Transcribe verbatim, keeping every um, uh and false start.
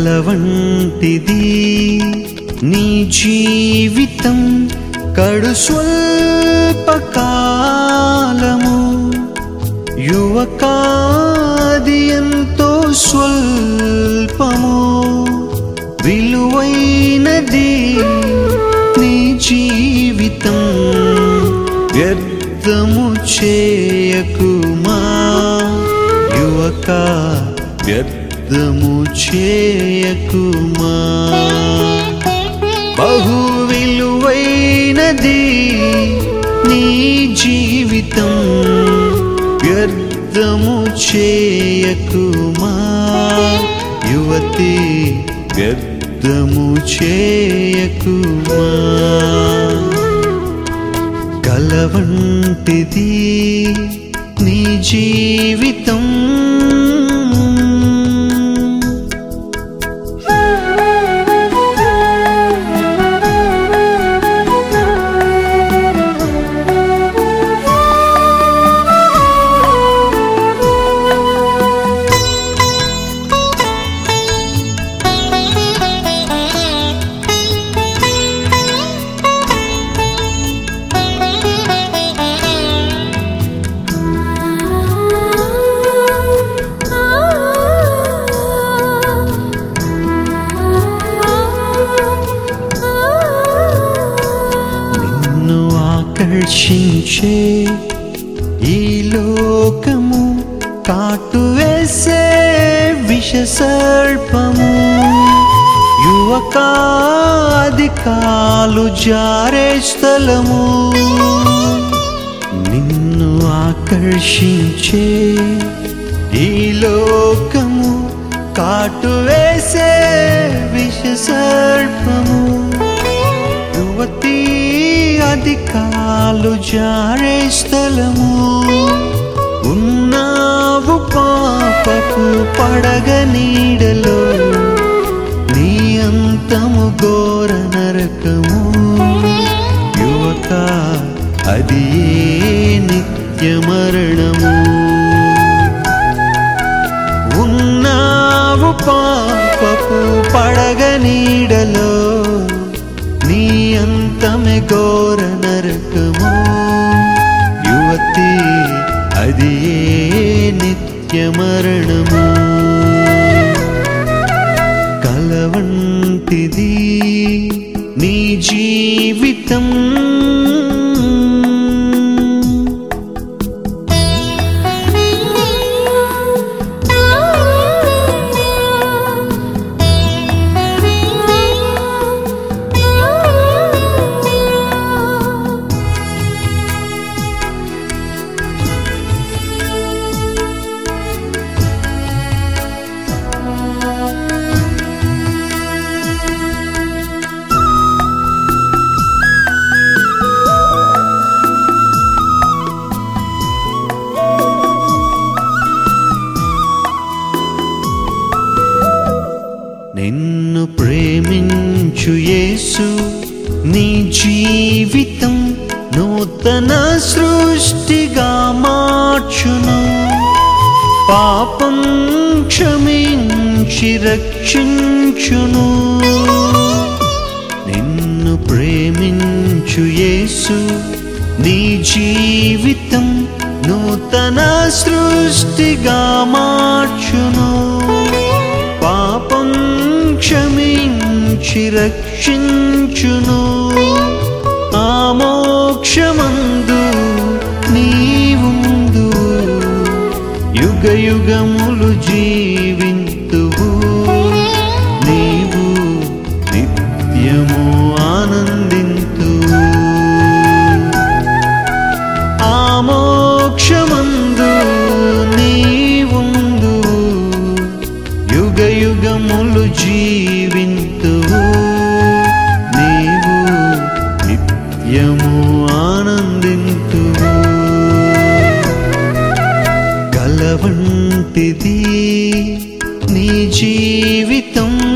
కలవంటిది నీ జీవితం కడు స్వల్పకాలము యువకాది ఎంతో స్వల్పము విలువైనది నీ జీవితం వ్యర్థము చేయకుమా యువక వ్యర్థము చేయకుమా బహు విలువైనది నీ జీవితం వ్యర్థము చేయకుమా యువతి వ్యర్థము చేయకుమా కలవంటిది నీ జీవితం ఆకర్షించే ఈ లోకము కాటు వేసే విష సర్పము యువకాది కాలు జారే స్థలము నిన్ను ఆకర్షించే ఈ లోకము కాటు వేసే విష సర్పము యువతి అది కాలు జారే స్థలము ఉన్నావు పాపపు పడగ నీడలో నీ అంతము ఘోర నరకము యువక అది నిత్య మరణము ఉన్నావు పాపపు పడగ నీడలో నీ అంతమే ఘోర నరకము యువతి అది నిత్య మరణము కలవంటిది నీ జీవితం నిన్ను ప్రేమించు యేసు నీ జీవితం నూతన సృష్టిగా మార్చును పాపం క్షమించి రక్షించును నిన్ను ప్రేమించు యేసు నీ జీవితం నూతన సృష్టిగా మార్చును పాపం క్షమించి రక్షించును ఆ మోక్షమందు నీవుందు యుగ యుగములు జీవింతువు నీవు నిత్యము ఆనందింతువు ఆ మోక్షమందు నీవుందు యుగ యుగములు జీవింతువు నీవు నిత్యము ఆనందింతువు కలవంటిది నీ జీవితం